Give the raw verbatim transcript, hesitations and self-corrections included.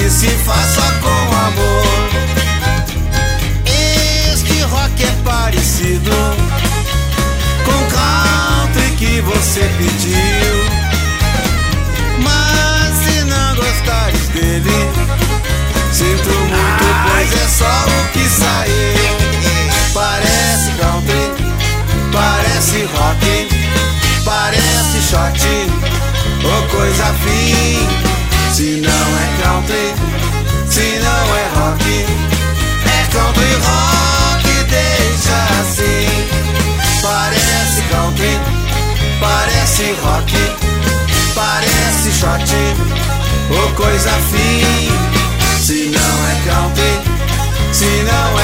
que se faz só com amor. Este rock é parecido com o country que você pediu, mas se não gostares dele, sinto muito, pois é só o que saiu. Parece country, parece rock, parece shot ou coisa fim. Se não é country, se não é rock, é country rock, deixa assim. Parece country, parece rock, parece shot ou coisa fim. Se não é country, se não é